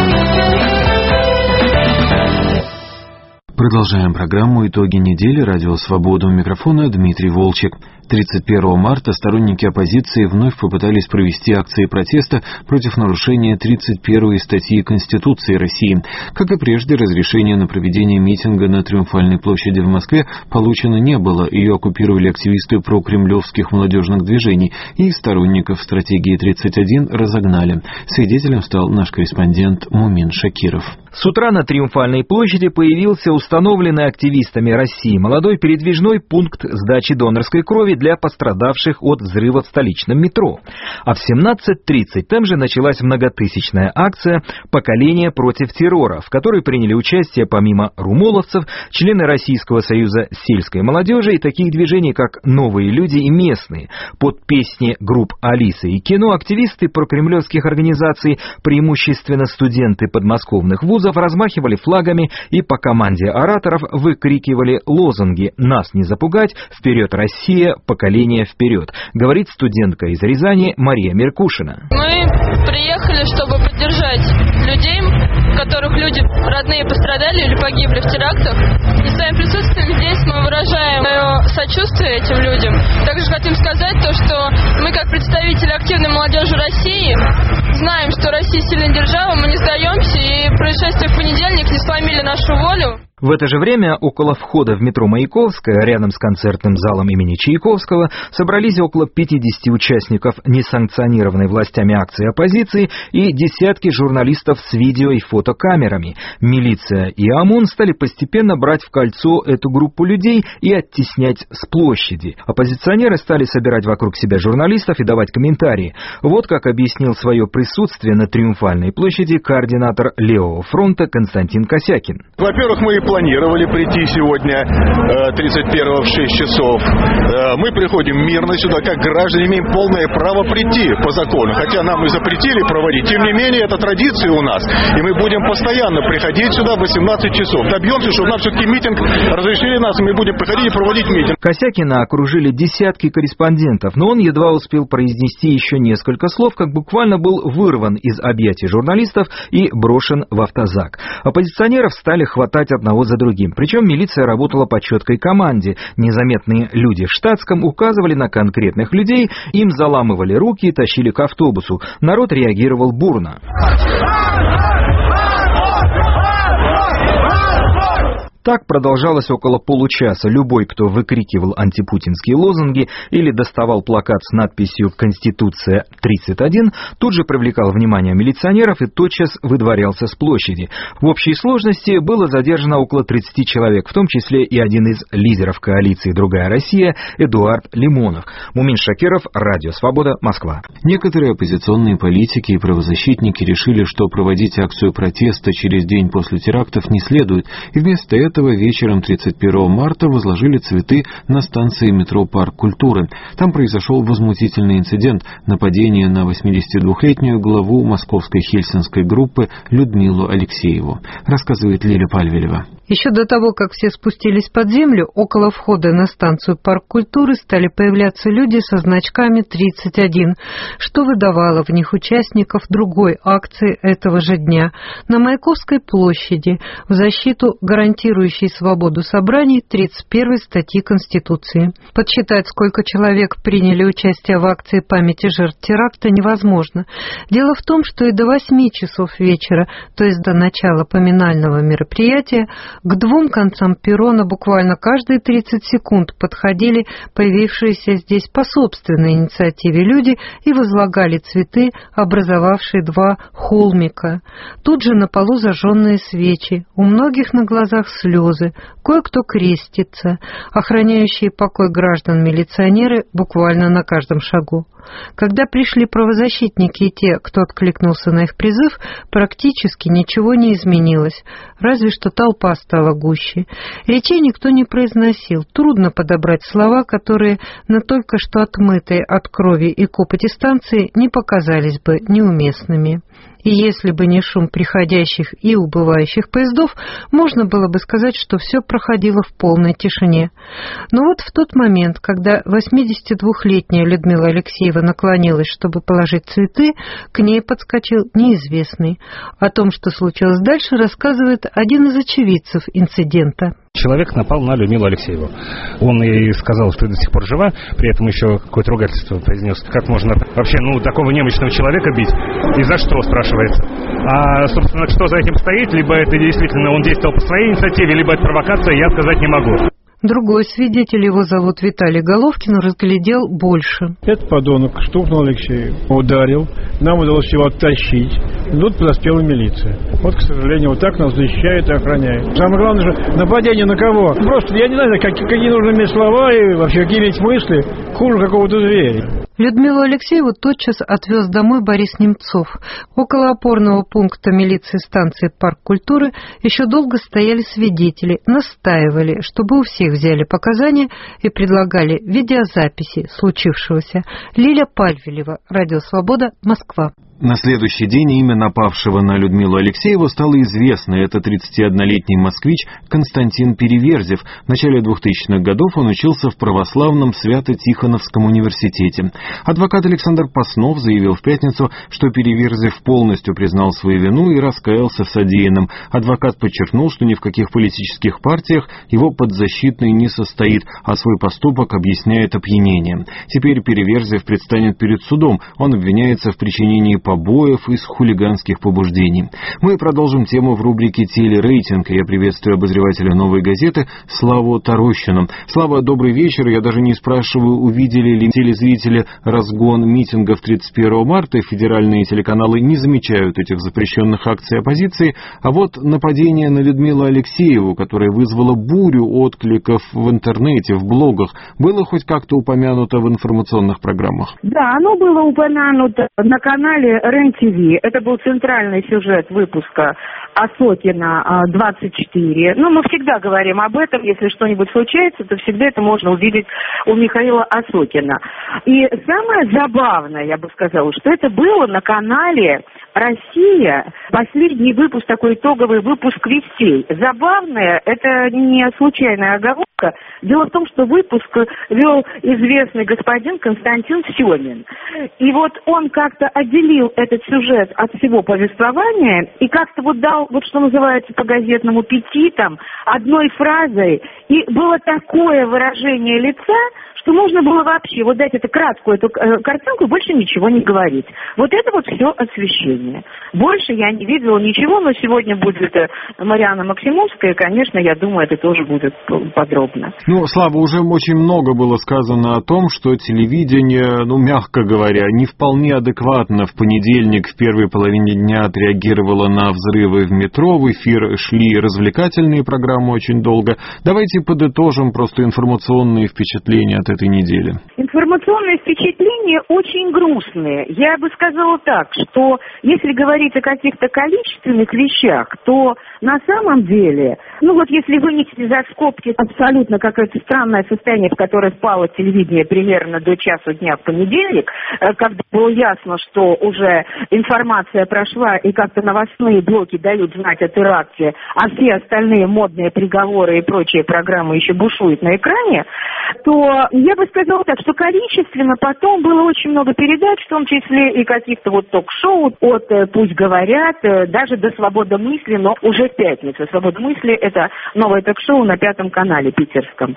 Продолжаем программу «Итоги недели». Радио «Свобода», у микрофона Дмитрий Волчек. тридцать первого марта сторонники оппозиции вновь попытались провести акции протеста против нарушения тридцать первой статьи Конституции России. Как и прежде, разрешение на проведение митинга на Триумфальной площади в Москве получено не было. Ее оккупировали активисты прокремлевских молодежных движений, и сторонников стратегии тридцать один разогнали. Свидетелем стал наш корреспондент Мумин Шакиров.
С утра на Триумфальной площади появился установленный активистами России молодой передвижной пункт сдачи донорской крови для пострадавших от взрыва в столичном метро. А в семнадцать тридцать там же началась многотысячная акция «Поколение против террора», в которой приняли участие помимо румоловцев члены Российского союза сельской молодежи и таких движений, как «Новые люди» и «Местные». Под песни групп «Алиса» и «Кино» активисты прокремлевских организаций, преимущественно студенты подмосковных вузов, размахивали флагами и по команде ораторов выкрикивали лозунги «Нас не запугать», «Вперед, Россия», «Поколение вперед», говорит студентка из Рязани Мария Меркушина.
Мы приехали, чтобы поддержать людей, у которых люди родные пострадали или погибли в терактах. И своим присутствием здесь мы выражаем мое сочувствие этим людям. Также хотим сказать то, что мы, как представители активной молодежи России, знаем, что Россия сильная держава, мы не сдаемся, и происшествие в понедельник не сломили нашу волю.
В это же время около входа в метро Маяковская, рядом с концертным залом имени Чайковского, собрались около пятидесяти участников несанкционированной властями акции оппозиции и десятки журналистов с видео и фотокамерами. Милиция и ОМОН стали постепенно брать в кольцо эту группу людей и оттеснять с площади. Оппозиционеры стали собирать вокруг себя журналистов и давать комментарии. Вот как объяснил свое присутствие на Триумфальной площади координатор Левого фронта Константин Косякин.
Во-первых, мы планировали прийти сегодня тридцать первого в шесть часов. Мы приходим мирно сюда, как граждане, имеем полное право прийти по закону. Хотя нам и запретили проводить. Тем не менее, это традиция у нас. И мы будем постоянно приходить сюда в восемнадцать часов. Добьемся, чтобы нам все-таки митинг разрешили нас, и мы будем приходить и проводить митинг.
Косякина окружили десятки корреспондентов, но он едва успел произнести еще несколько слов, как буквально был вырван из объятий журналистов и брошен в автозак. Оппозиционеров стали хватать одного за другим. Причем милиция работала по четкой команде. Незаметные люди в штатском указывали на конкретных людей, им заламывали руки и тащили к автобусу. Народ реагировал бурно. Так продолжалось около получаса. Любой, кто выкрикивал антипутинские лозунги или доставал плакат с надписью «Конституция тридцать один», тут же привлекал внимание милиционеров и тотчас выдворялся с площади. В общей сложности было задержано около тридцати человек, в том числе и один из лидеров коалиции «Другая Россия» Эдуард Лимонов. Мумин Шакиров, Радио Свобода, Москва.
Некоторые оппозиционные политики и правозащитники решили, что проводить акцию протеста через день после терактов не следует, и вместо этого вечером тридцать первого марта возложили цветы на станции метро «Парк культуры». Там произошел возмутительный инцидент – нападение на восьмидесятидвухлетнюю главу московской хельсинской группы Людмилу Алексееву, рассказывает Лиля Пальвелева.
Еще до того, как все спустились под землю, около входа на станцию Парк культуры стали появляться люди со значками тридцать один, что выдавало в них участников другой акции этого же дня на Маяковской площади в защиту гарантирующей свободу собраний тридцать первой статьи Конституции. Подсчитать, сколько человек приняли участие в акции памяти жертв теракта, невозможно. Дело в том, что и до восьми часов вечера, то есть до начала поминального мероприятия, к двум концам перрона буквально каждые тридцать секунд подходили появившиеся здесь по собственной инициативе люди и возлагали цветы, образовавшие два холмика. Тут же на полу зажженные свечи, у многих на глазах слезы, кое-кто крестится, охраняющие покой граждан милиционеры буквально на каждом шагу. Когда пришли правозащитники и те, кто откликнулся на их призыв, практически ничего не изменилось, разве что толпа стала гуще. Речей никто не произносил, трудно подобрать слова, которые на только что отмытые от крови и копоти станции не показались бы неуместными. И если бы не шум приходящих и убывающих поездов, можно было бы сказать, что все проходило в полной тишине. Но вот в тот момент, когда восьмидесятидвухлетняя Людмила Алексеева наклонилась, чтобы положить цветы, к ней подскочил неизвестный. О том, что случилось дальше, рассказывает один из очевидцев инцидента.
Человек напал на Людмилу Алексееву. Он ей сказал, что до сих пор жива, при этом еще какое-то ругательство произнес. Как можно вообще, ну, такого немощного человека бить? И за что, спрашивается? А, собственно, что за этим стоит? Либо это действительно он действовал по своей инициативе, либо это провокация, я сказать не могу.
Другой свидетель, его зовут Виталий Головкин, разглядел больше.
Этот подонок штукнул Алексея, ударил, нам удалось его оттащить. Тут подоспела милиция. Вот, к сожалению, вот так нас защищает и охраняет. Самое главное же нападение на кого? Просто я не знаю, как, какие нужно иметь слова и вообще какие иметь мысли, хуже какого-то зверя.
Людмилу Алексееву тотчас отвез домой Борис Немцов. Около опорного пункта милиции станции Парк культуры еще долго стояли свидетели, настаивали, чтобы у всех взяли показания и предлагали видеозаписи случившегося. Лиля Пальвелева, Радио Свобода, Москва.
На следующий день имя напавшего на Людмилу Алексееву стало известно. Это тридцатиоднолетний москвич Константин Переверзев. В начале двухтысячных годов он учился в православном Свято-Тихоновском университете. Адвокат Александр Паснов заявил в пятницу, что Переверзев полностью признал свою вину и раскаялся в содеянном. Адвокат подчеркнул, что ни в каких политических партиях его подзащитный не состоит, а свой поступок объясняет опьянением. Теперь Переверзев предстанет перед судом. Он обвиняется в причинении побоев из хулиганских побуждений. Мы продолжим тему в рубрике «Телерейтинг». Я приветствую обозревателя «Новой газеты» Славу Тарощину. Слава, добрый вечер. Я даже не спрашиваю, увидели ли телезрители разгон митингов тридцать первого марта. Федеральные телеканалы не замечают этих запрещенных акций оппозиции. А вот нападение на Людмилу Алексееву, которое вызвало бурю откликов в интернете, в блогах, было хоть как-то упомянуто в информационных программах?
Да, оно было упомянуто на канале РЕН-ТВ. Это был центральный сюжет выпуска Осокина двадцать четыре. Ну, мы всегда говорим об этом. Если что-нибудь случается, то всегда это можно увидеть у Михаила Осокина. И самое забавное, я бы сказала, что это было на канале «Россия», последний выпуск, такой итоговый выпуск «Вестей». Забавное, это не случайная оговорка. Дело в том, что выпуск вел известный господин Константин Семин. И вот он как-то отделил этот сюжет от всего повествования и как-то вот дал, вот что называется по-газетному, пяти там, одной фразой. И было такое выражение лица, что можно было вообще вот дать эту краткую эту картинку и больше ничего не говорить. Вот это вот все освещение. Больше я не видела ничего, но сегодня будет Марианна Максимовская, и, конечно, я думаю, это тоже будет подробно.
Ну, Слава, уже очень много было сказано о том, что телевидение, ну, мягко говоря, не вполне адекватно в понедельник в первой половине дня отреагировало на взрывы в метро. В эфир шли развлекательные программы очень долго. Давайте подытожим просто информационные впечатления от этой недели.
Информационные впечатления очень грустные. Я бы сказала так, что Если говорить о каких-то количественных вещах, то на самом деле, ну вот если вынести за скобки абсолютно какое-то странное состояние, в которое впало телевидение примерно до часу дня в понедельник, когда было ясно, что уже информация прошла и как-то новостные блоки дают знать о теракте, а все остальные модные приговоры и прочие программы еще бушуют на экране, то я бы сказала так, что количественно потом было очень много передач, в том числе и каких-то вот ток-шоу от «Пусть говорят», даже до «Свобода мысли», но уже в пятницу. «Свобода мысли» — это новое ток-шоу на Пятом канале питерском.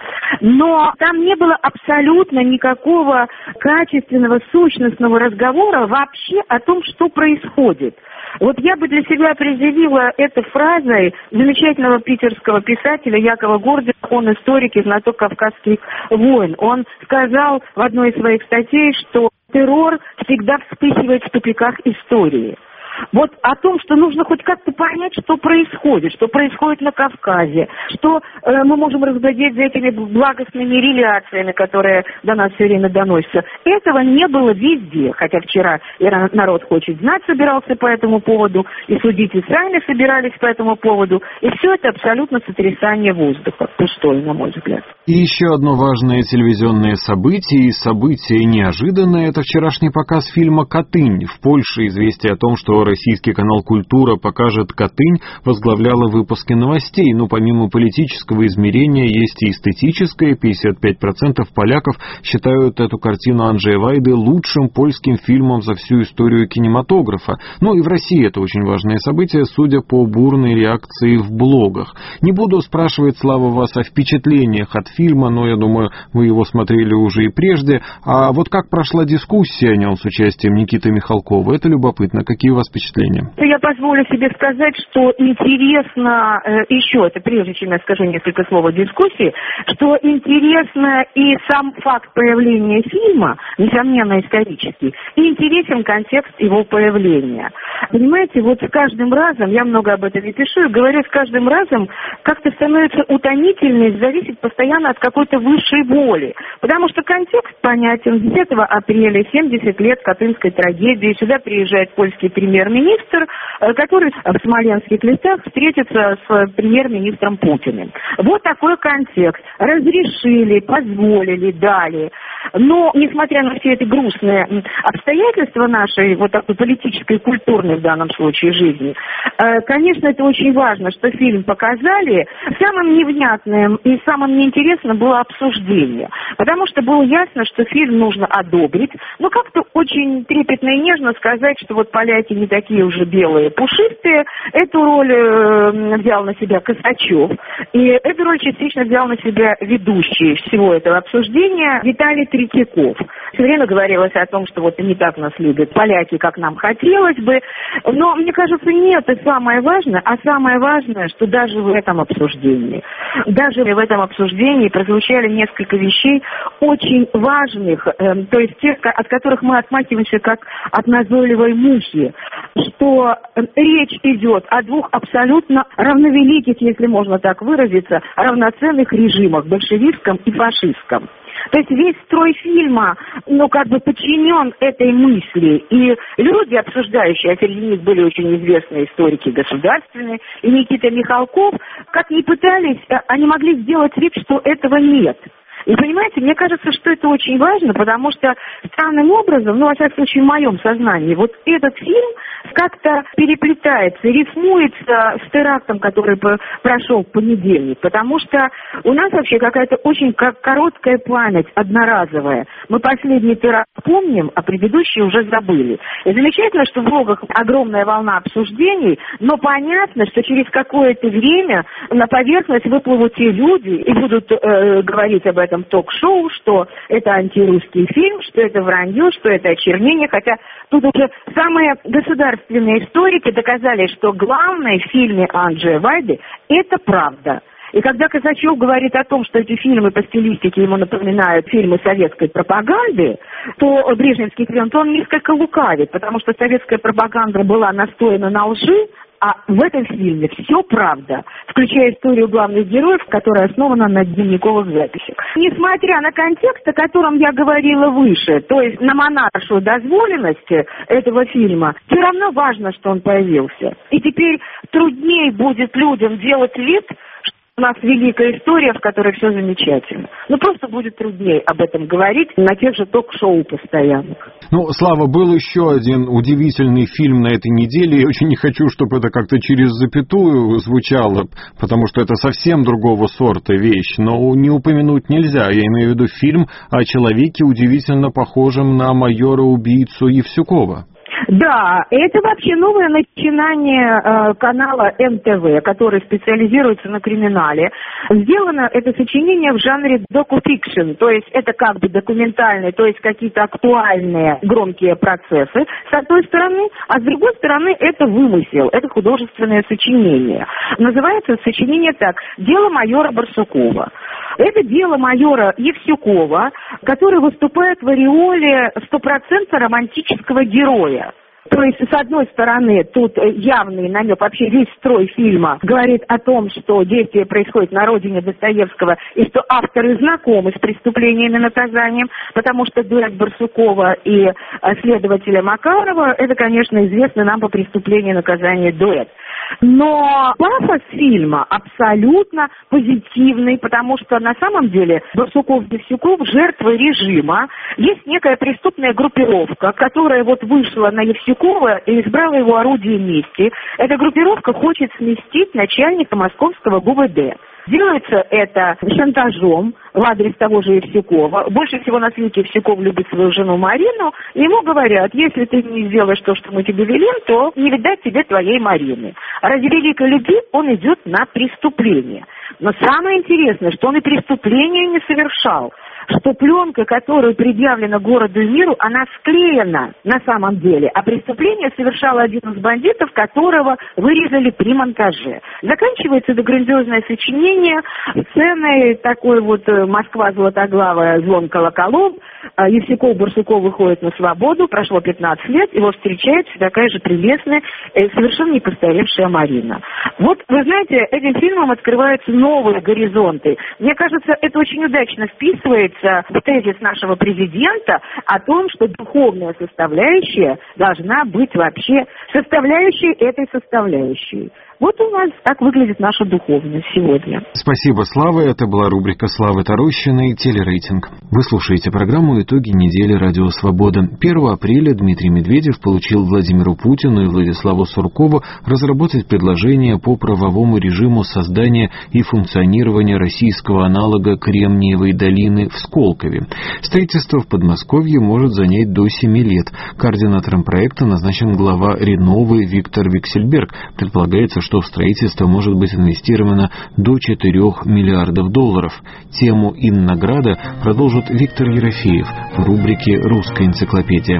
Но там не было абсолютно никакого качественного, сущностного разговора вообще о том, что происходит. Вот я бы для себя определила это фразой замечательного питерского писателя Якова Гордина, он историк и знаток кавказских войн. Он сказал в одной из своих статей, что террор всегда вспыхивает в тупиках истории. Вот о том, что нужно хоть как-то понять, что происходит, что происходит на Кавказе, что э, мы можем разглядеть за этими благостными реляциями, которые до нас все время доносятся. Этого не было везде, хотя вчера и народ хочет знать собирался по этому поводу, и судители сами собирались по этому поводу, и все это абсолютно сотрясание воздуха, пустое, на мой взгляд.
И еще одно важное телевизионное событие, и событие неожиданное, это вчерашний показ фильма «Катынь». В Польше известие о том, что российский канал «Культура» покажет Катынь, возглавляла выпуски новостей. Но помимо политического измерения есть и эстетическое. пятьдесят пять процентов поляков считают эту картину Анджея Вайды лучшим польским фильмом за всю историю кинематографа. Ну и в России это очень важное событие, судя по бурной реакции в блогах. Не буду спрашивать, Слава, вас о впечатлениях от фильма, но я думаю, вы его смотрели уже и прежде. А вот как прошла дискуссия о нем с участием Никиты Михалкова? Это любопытно. Какие у вас впечатления?
Я позволю себе сказать, что интересно, э, еще это прежде чем я скажу несколько слов о дискуссии, что интересно и сам факт появления фильма, несомненно исторический, и интересен контекст его появления. Понимаете, вот с каждым разом, я много об этом и пишу, и говорю, с каждым разом как-то становится утомительнее, зависит постоянно от какой-то высшей воли. Потому что контекст понятен. десятого апреля, семьдесят лет Катынской трагедии, сюда приезжает польский премьер-министр, который в смоленских лесах встретится с премьер-министром Путиным. Вот такой контекст. Разрешили, позволили, дали. Но, несмотря на все эти грустные обстоятельства нашей, вот такой политической и культурной в данном случае жизни, конечно, это очень важно, что фильм показали. Самым невнятным и самым неинтересным было обсуждение. Потому что было ясно, что фильм нужно одобрить, но как-то очень трепетно и нежно сказать, что вот поляки не такие уже белые, пушистые. Эту роль э, взял на себя Косачев. И эту роль частично взял на себя ведущий всего этого обсуждения Виталий Третьяков. Все время говорилось о том, что вот не так нас любят поляки, как нам хотелось бы. Но, мне кажется, нет, это самое важное. А самое важное, что даже в этом обсуждении, даже в этом обсуждении прозвучали несколько вещей очень важных, э, то есть тех, от которых мы отмахиваемся как от назойливой мухи, что речь идет о двух абсолютно равновеликих, если можно так выразиться, равноценных режимах, большевистском и фашистском. То есть весь строй фильма, ну, как бы подчинен этой мысли. И люди, обсуждающие, а среди них были очень известные историки государственные, и Никита Михалков, как ни пытались, они могли сделать вид, что этого нет. И понимаете, мне кажется, что это очень важно, потому что странным образом, ну, во всяком случае, в моем сознании, вот этот фильм как-то переплетается, рифмуется с терактом, который прошел в понедельник, потому что у нас вообще какая-то очень короткая память, одноразовая. Мы последний теракт помним, а предыдущие уже забыли. И замечательно, что в блогах огромная волна обсуждений, но понятно, что через какое-то время на поверхность выплывут те люди и будут э, говорить об этом ток-шоу, что это антирусский фильм, что это вранье, что это очернение, хотя тут уже самые государственные историки доказали, что главное в фильме Анджея Вайды – это правда. И когда Косачев говорит о том, что эти фильмы по стилистике ему напоминают фильмы советской пропаганды, то брежневских времен, то он несколько лукавит, потому что советская пропаганда была настояна на лжи, а в этом фильме все правда, включая историю главных героев, которая основана на дневниковых записях. Несмотря на контекст, о котором я говорила выше, то есть на монаршую дозволенность этого фильма, все равно важно, что он появился. И теперь труднее будет людям делать вид, что у нас великая история, в которой все замечательно. Ну, просто будет труднее об этом говорить на тех же ток-шоу постоянных.
Ну, Слава, был еще один удивительный фильм на этой неделе. Я очень не хочу, чтобы это как-то через запятую звучало, потому что это совсем другого сорта вещь. Но не упомянуть нельзя. Я имею в виду фильм о человеке, удивительно похожем на майора-убийцу Евсюкова.
Да, это вообще новое начинание э, канала эн тэ вэ, который специализируется на криминале. Сделано это сочинение в жанре доку-фикшн, то есть это как бы документальные, то есть какие-то актуальные громкие процессы, с одной стороны, а с другой стороны это вымысел, это художественное сочинение. Называется сочинение так «Дело майора Барсукова». Это дело майора Евсюкова, который выступает в ореоле стопроцентно романтического героя. То есть, с одной стороны, тут явный намек, вообще весь строй фильма говорит о том, что действие происходит на родине Достоевского, и что авторы знакомы с преступлениями и наказанием, потому что дуэт Барсукова и следователя Макарова, это, конечно, известный нам по преступлению и наказанию дуэт. Но пафос фильма абсолютно позитивный, потому что на самом деле Барсуков-Евсюков жертвы режима. Есть некая преступная группировка, которая вот вышла на Евсюкова и избрала его орудием мести. Эта группировка хочет сместить начальника московского гэ вэ дэ. Делается это шантажом в адрес того же Евсюкова. Больше всего на свете Евсюков любит свою жену Марину. Ему говорят, если ты не сделаешь то, что мы тебе велим, то не видать тебе твоей Марины. Ради великой любви он идет на преступление. Но самое интересное, что он и преступления не совершал. Что пленка, которая предъявлена городу и миру, она склеена на самом деле. А преступление совершал один из бандитов, которого вырезали при монтаже. Заканчивается это грандиозное сочинение сценой такой вот Москва золотоглавая, звон колоколов. Евсюков Барсуков выходит на свободу, прошло пятнадцать лет, его встречает такая же прелестная, совершенно не постаревшая Марина. Вот, вы знаете, этим фильмом открываются новые горизонты. Мне кажется, это очень удачно вписывается в тезис нашего президента о том, что духовная составляющая должна быть вообще составляющей этой составляющей. Вот у нас так выглядит наша духовность сегодня.
Спасибо, Слава. Это была рубрика Славы Тарущиной «Телерейтинг». Вы слушаете программу «Итоги недели. Радио Свобода». первого апреля Дмитрий Медведев поручил Владимиру Путину и Владиславу Суркову разработать предложение по правовому режиму создания и функционирования российского аналога Кремниевой долины в Сколково. Строительство в Подмосковье может занять до семи лет. Координатором проекта назначен глава Реновы Виктор Виксельберг. Предполагается, что в строительство может быть инвестировано до четырёх миллиардов долларов. Тему «Иннограда» продолжит Виктор Ерофеев в рубрике «Русская энциклопедия».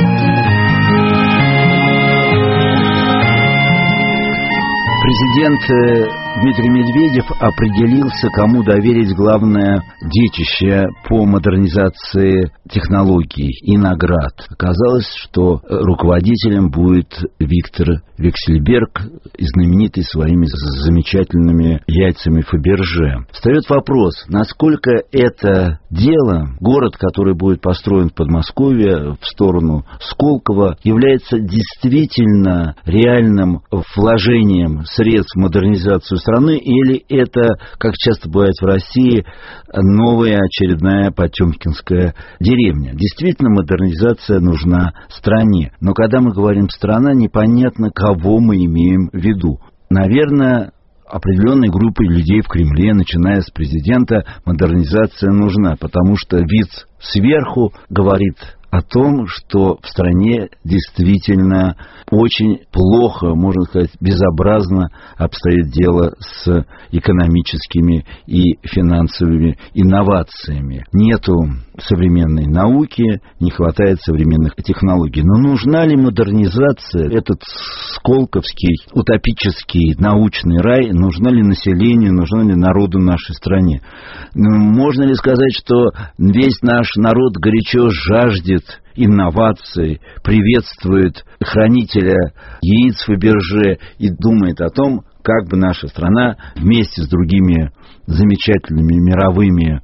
Президент Дмитрий Медведев определился, кому доверить главное детище по модернизации технологий «Инноград». Оказалось, что руководителем будет Виктор Виксельберг, знаменитый своими замечательными яйцами Фаберже. Встает вопрос, насколько это дело, город, который будет построен в Подмосковье в сторону Сколково, является действительно реальным вложением средств в модернизацию страны, или это, как часто бывает в России, новая очередная потемкинская деревня. Действительно, модернизация нужна стране. Но когда мы говорим «страна», непонятно, кого мы имеем в виду. Наверное, определенной группой людей в Кремле, начиная с президента, модернизация нужна, потому что вид сверху говорит о том, что в стране действительно очень плохо, можно сказать, безобразно обстоит дело с экономическими и финансовыми инновациями. Нету современной науки, не хватает современных технологий. Но нужна ли модернизация, этот сколковский утопический научный рай, нужна ли населению, нужна ли народу нашей стране? Можно ли сказать, что весь наш народ горячо жаждет инноваций, приветствует хранителя яиц Фаберже и думает о том, как бы наша страна вместе с другими замечательными мировыми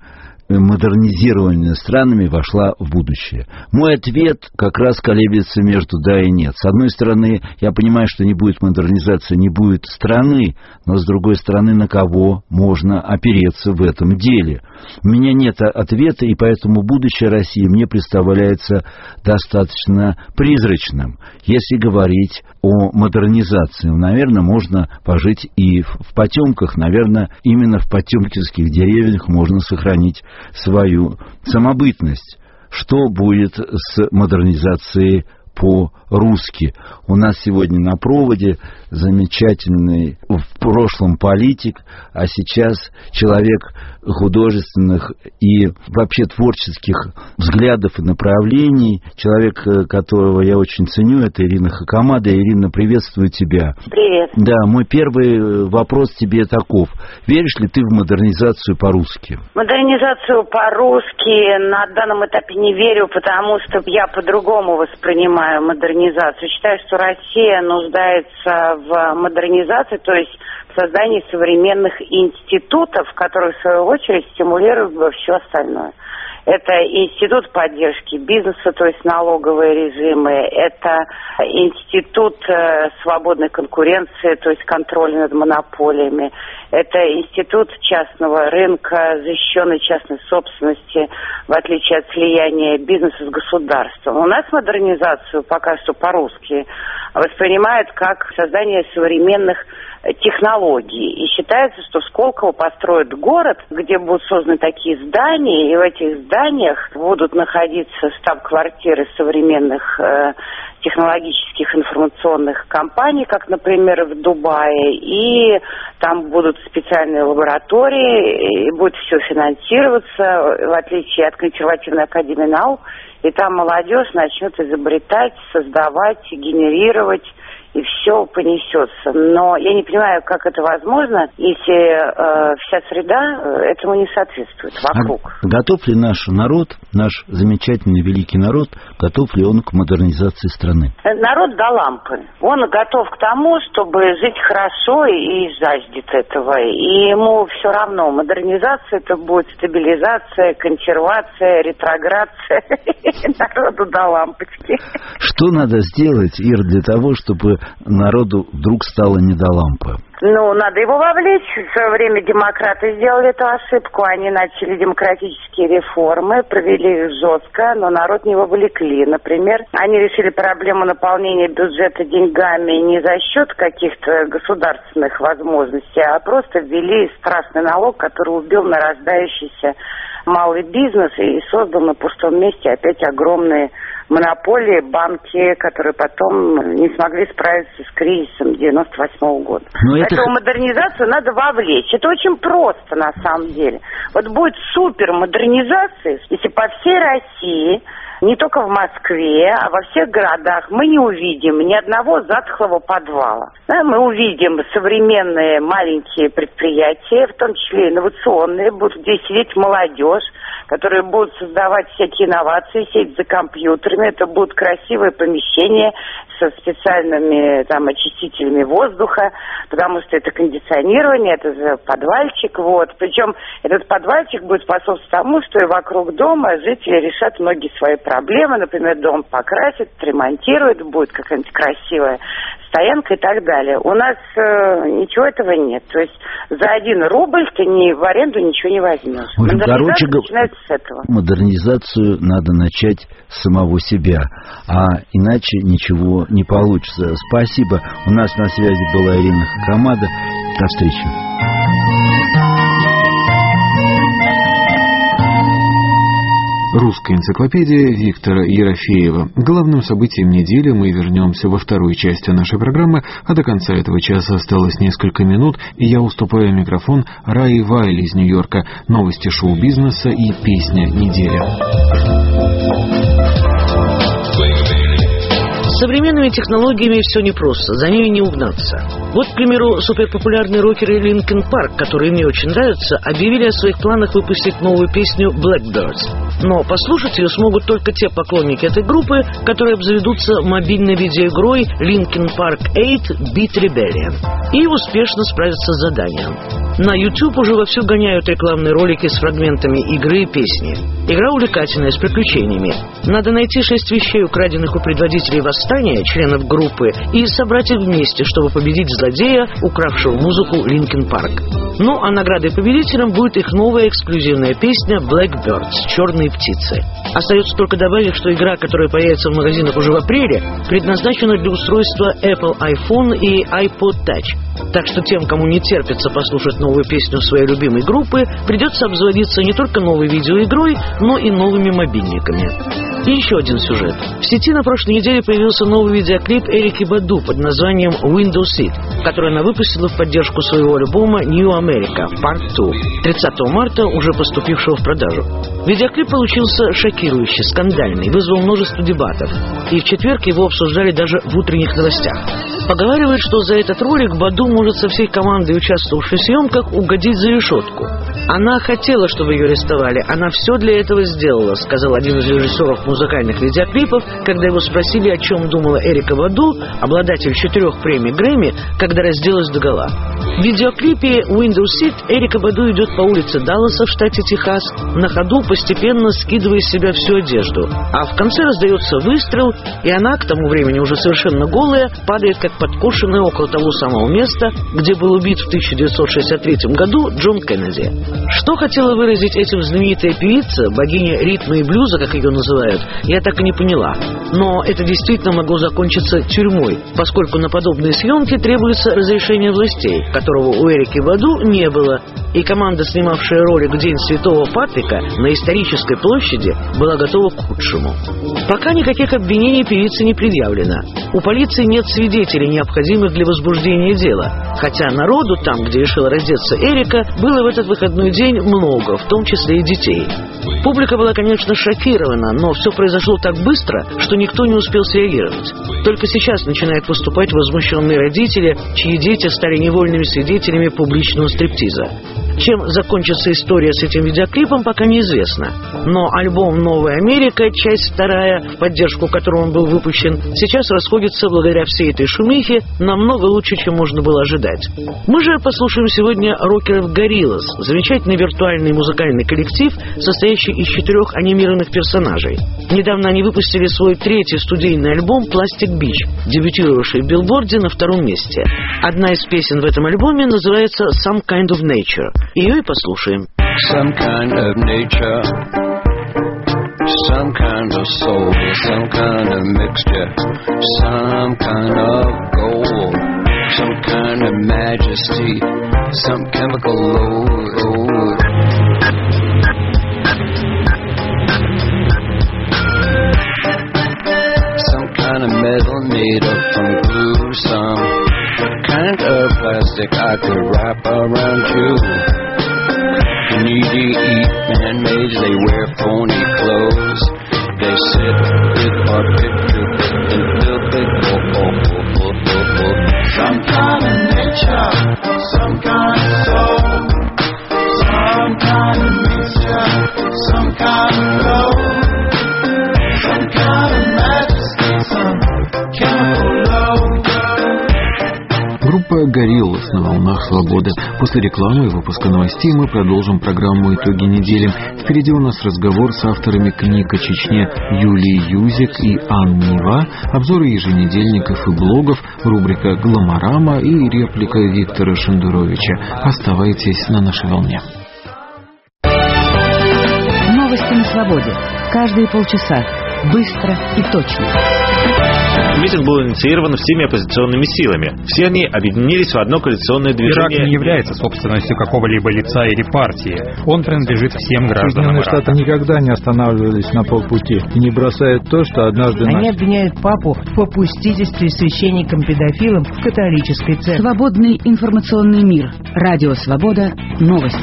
модернизированными странами вошла в будущее? Мой ответ как раз колеблется между да и нет. С одной стороны, я понимаю, что не будет модернизации, не будет страны, но с другой стороны, на кого можно опереться в этом деле? У меня нет ответа, и поэтому будущее России мне представляется достаточно призрачным. Если говорить о модернизации, наверное, можно пожить и в потемках, наверное, именно в потемкинских деревьях можно сохранить свою самобытность. Что будет с модернизацией по-русски? У нас сегодня на проводе замечательный в прошлом политик, а сейчас человек художественных и вообще творческих взглядов и направлений, человек, которого я очень ценю, это Ирина Хакамада. Ирина, приветствую тебя.
Привет.
Да, мой первый вопрос тебе таков. Веришь ли ты в модернизацию по-русски?
Модернизацию по-русски на данном этапе не верю, потому что я по-другому воспринимаю модернизацию. Считаю, что Россия нуждается в модернизации, то есть в создании современных институтов, которые в свою очередь стимулируют бы все остальное. Это институт поддержки бизнеса, то есть налоговые режимы, это институт свободной конкуренции, то есть контроль над монополиями, это институт частного рынка, защищенной частной собственности, в отличие от слияния бизнеса с государством. У нас модернизацию пока что по-русски воспринимают как создание современных технологий. И считается, что в Сколково построят город, где будут созданы такие здания, и в этих зданиях будут находиться штаб-квартиры современных э, технологических информационных компаний, как, например, в Дубае, и там будут специальные лаборатории, и будет все финансироваться, в отличие от консервативной академии наук, и там молодежь начнет изобретать, создавать, генерировать, и все понесется. Но я не понимаю, как это возможно, если э, вся среда этому не соответствует вокруг.
А готов ли наш народ, наш замечательный великий народ, готов ли он к модернизации страны?
Народ до лампы. Он готов к тому, чтобы жить хорошо и жаждет этого. И ему все равно. Модернизация это будет стабилизация, консервация, ретрограция. Народу до лампочки.
Что надо сделать, Ир, для того, чтобы народу вдруг стало не до лампы?
Ну, надо его вовлечь. В свое время демократы сделали эту ошибку. Они начали демократические реформы, провели их жестко, но народ не вовлекли. Например, они решили проблему наполнения бюджета деньгами не за счет каких-то государственных возможностей, а просто ввели страшный налог, который убил нарождающийся малый бизнес и создал на пустом месте опять огромные монополии, банки, которые потом не смогли справиться с кризисом девяносто восьмого года. Но Поэтому это... модернизацию надо вовлечь. Это очень просто на самом деле. Вот будет супер модернизация, если по всей России, не только в Москве, а во всех городах мы не увидим ни одного затхлого подвала. Да, мы увидим современные маленькие предприятия, в том числе инновационные, будут здесь сидеть молодежь, которые будут создавать всякие инновации, сидеть за компьютерами. Это будут красивые помещения со специальными там очистителями воздуха, потому что это кондиционирование, это подвальчик, вот. Причем этот подвальчик будет способствовать тому, что и вокруг дома жители решат многие свои проблемы. Например, дом покрасят, ремонтируют, будет какая-нибудь красивая стоянка и так далее. У нас э, ничего этого нет. То есть за один рубль ты ни в аренду ничего не возьмешь.
Общем,
Модернизация
короче,
начинается с этого.
Модернизацию надо начать с самого себя, а иначе ничего не получится. Спасибо. У нас на связи была Ирина Хакамада. До встречи.
Русская энциклопедия Виктора Ерофеева. К главным событиям недели мы вернемся во второй части нашей программы, а до конца этого часа осталось несколько минут, и я уступаю микрофон Раи Вайли из Нью-Йорка. Новости шоу-бизнеса и песня недели.
С современными технологиями все непросто, за ними не угнаться. Вот, к примеру, суперпопулярные рокеры Linkin Park, которые мне очень нравятся, объявили о своих планах выпустить новую песню Blackbirds. Но послушать ее смогут только те поклонники этой группы, которые обзаведутся мобильной видеоигрой Linkin Park восемь Beat Rebellion и успешно справятся с заданием. На YouTube уже вовсю гоняют рекламные ролики с фрагментами игры и песни. Игра увлекательная, с приключениями. Надо найти шесть вещей, украденных у предводителей восстания, членов группы, и собрать их вместе, чтобы победить злодея, укравшего музыку Linkin Park. Ну, а наградой победителям будет их новая эксклюзивная песня Blackbirds — «Черные птицы». Остается только добавить, что игра, которая появится в магазинах уже в апреле, предназначена для устройства Apple iPhone и iPod Touch. Так что тем, кому не терпится послушать новую песню своей любимой группы, придется обзаводиться не только новой видеоигрой, но и новыми мобильниками. И еще один сюжет. В сети на прошлой неделе появился новый видеоклип Эрики Баду под названием Window Seat, который она выпустила в поддержку своего альбома New America Part два, тридцатого марта, уже поступившего в продажу. Видеоклип получился шокирующий, скандальный, вызвал множество дебатов. И в четверг его обсуждали даже в утренних новостях. Поговаривают, что за этот ролик Баду может со всей командой, участвовавшей в съемках, угодить за решетку. Она хотела, чтобы ее арестовали. Она все для этого сделала, сказал один из режиссеров музыкальных видеоклипов, когда его спросили, о чем думала Эрика Баду, обладатель четырех премий Грэмми, когда разделась догола. В видеоклипе Window Seat Эрика Баду идет по улице Далласа в штате Техас, на ходу постепенно скидывая с себя всю одежду. А в конце раздается выстрел, и она, к тому времени уже совершенно голая, падает как подкошенная около того самого места, где был убит в тысяча девятьсот шестьдесят третьем году Джон Кеннеди. Что хотела выразить этим знаменитая певица, богиня ритма и блюза, как ее называют, я так и не поняла. Но это действительно могло закончиться тюрьмой, поскольку на подобные съемки требуется разрешение властей, которого у Эрики Баду не было, и команда, снимавшая ролик «День Святого Патрика» на исторической площади, была готова к худшему. Пока никаких обвинений певице не предъявлено. У полиции нет свидетелей, необходимых для возбуждения дела, хотя народу там, где решила раздеться Эрика, было в этот выходной день много, в том числе и детей. Публика была, конечно, шокирована, но все произошло так быстро, что никто не успел среагировать. Только сейчас начинают выступать возмущенные родители, чьи дети стали невольными свидетелями публичного стриптиза. Чем закончится история с этим видеоклипом, пока неизвестно. Но альбом «Новая Америка», часть вторая, в поддержку которого он был выпущен, сейчас расходится благодаря всей этой шумихе намного лучше, чем можно было ожидать. Мы же послушаем сегодня рокеров Gorillaz, замечательный виртуальный музыкальный коллектив, состоящий из четырех анимированных персонажей. Недавно они выпустили свой третий студийный альбом «Plastic Beach», дебютировавший в Билборде на втором месте. Одна из песен в этом альбоме называется «Some Kind of Nature». Ее и послушаем.
Some kind of nature, some kind of soul, some kind of mixture, some kind of gold, some kind of majesty, some chemical load. Some kind of metal made up from glue, some kind of plastic I could wrap around you. Needy eat man-made, they wear phony clothes. They sit with our picture and filthy. Oh, oh, oh, oh, oh, oh. Some kind of nature, some kind of soul, some kind of mixture, some kind of gold, some kind of majesty, some chemical load.
Группа «Gorillaz» на волнах свободы. После рекламы и выпуска новостей мы продолжим программу «Итоги недели». Впереди у нас разговор с авторами книг о Чечне Юлией Юзик и Анной Нева, обзоры еженедельников и блогов, рубрика «Гламорама» и реплика Виктора Шендеровича. Оставайтесь на нашей волне.
Новости на свободе. Каждые полчаса. Быстро и точно.
Митинг был инициирован всеми оппозиционными силами. Все они объединились в одно коалиционное движение.
Ирак не является собственностью какого-либо лица или партии. Он принадлежит всем гражданам Ирака.
Штаты никогда не останавливались на полпути и не бросают то, что однажды...
Они обвиняют папу в попустительстве священникам-педофилам в католической церкви.
Свободный информационный мир. Радио «Свобода». Новости.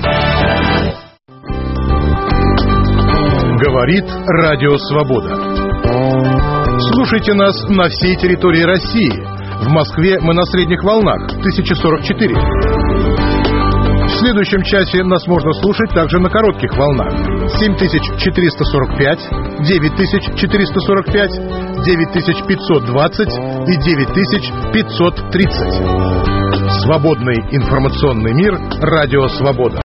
Говорит Радио «Свобода». Слушайте нас на всей территории России.
В Москве мы на средних волнах тысяча сорок четыре. В следующем часе нас можно слушать также на коротких волнах. семь тысяч четыреста сорок пять, девять тысяч четыреста сорок пять, девять тысяч пятьсот двадцать и девять тысяч пятьсот тридцать. Свободный информационный мир. Радио Свобода.